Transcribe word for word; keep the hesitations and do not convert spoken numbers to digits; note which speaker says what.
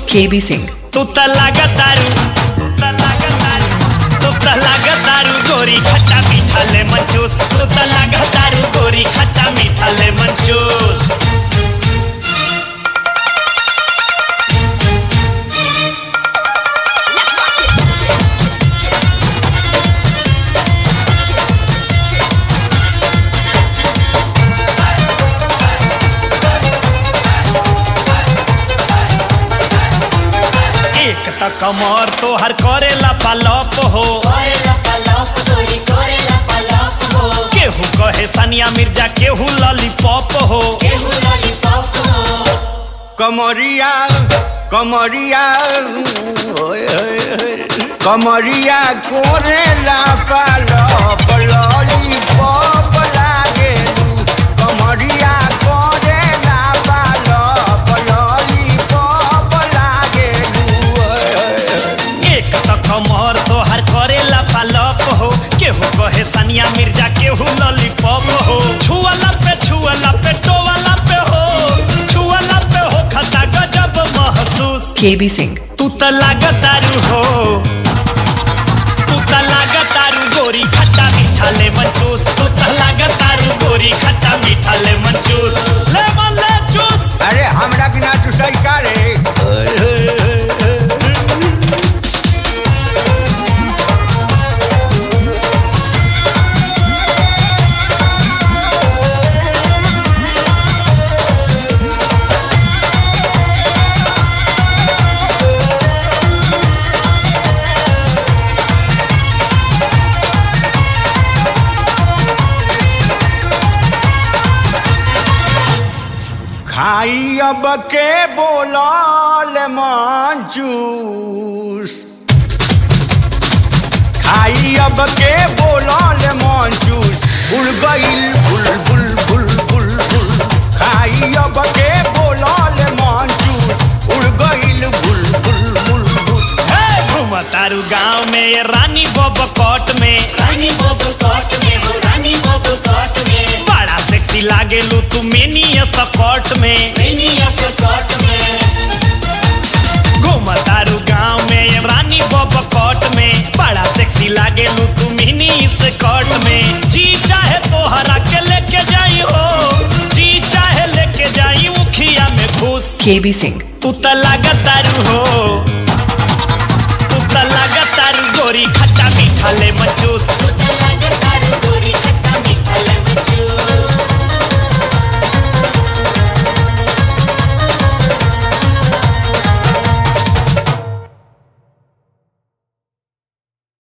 Speaker 1: KB Singh.
Speaker 2: तू त लागतारू तू त लागतारू तू त लागतारू गोरी खट्टा मीठा लेमन जूस। तू त लागतारू गोरी खट्टा मीठा लेमन जूस। एक त कमर तोहर करेला पालप हो,
Speaker 3: करेला पालप गोरी करेला पालप हो,
Speaker 2: केहू कहे सानिया मिर्जा केहू लॉलीपॉप हो।
Speaker 3: केहू लॉलीपॉप हो।
Speaker 4: कमरिया कमरिया ओए होए होए कमरिया कोरेला पालप लॉलीपॉप लागेलू। कमरिया कोरेला पालप लॉलीपॉप लागेलू।
Speaker 2: एक त कमर तोहर करेला पालप हो, केहू कहे सानिया मिर्जा केहू लॉलीपॉप हो। छुअला पे छुअला पे टोवाला पे हो, छुअला पे हो खता गजब महसूस।
Speaker 1: केबी सिंह।
Speaker 2: तू त लागतारू हो तू त लागतारू गोरी खट्टा मीठा लेमन जूस। तू त लागतारू गोरी खट्टा मीठा लेमन जूस। लेमन ले जूस।
Speaker 4: अरे हमरा बिना चुसई का रे। ओए होए होए होए। खाई अब के बोलाल मंचूस। खाई अब के बोलाल मंचूस। उड़ गईल बुल बुल बुल बुल बुल। खाई अब के बोलाल मंचूस। उड़ गईल बुल बुल बुल बुल।
Speaker 2: हे घूमतारू गाँव में ये रानी बब कोट में।
Speaker 3: रानी बब कोट में हो, रानी बब कोट में,
Speaker 2: बड़ा सेक्सी लागेलू तू मिनी स्कर्ट में।
Speaker 3: मिनी स्कर्ट में।
Speaker 2: घूमतारू गाँव में ये रानी बब कोट में, बड़ा सेक्सी लागेलू तू मिनी स्कर्ट में। जी चाहे तोहरा के लेके जाई हो, जी चाहे लेके जाई उखिया में घूस।
Speaker 1: केबी सिंह।
Speaker 2: तू त लागतारू हो तू त लागतारू गोरी खट्टा मीठा लेमन जूस।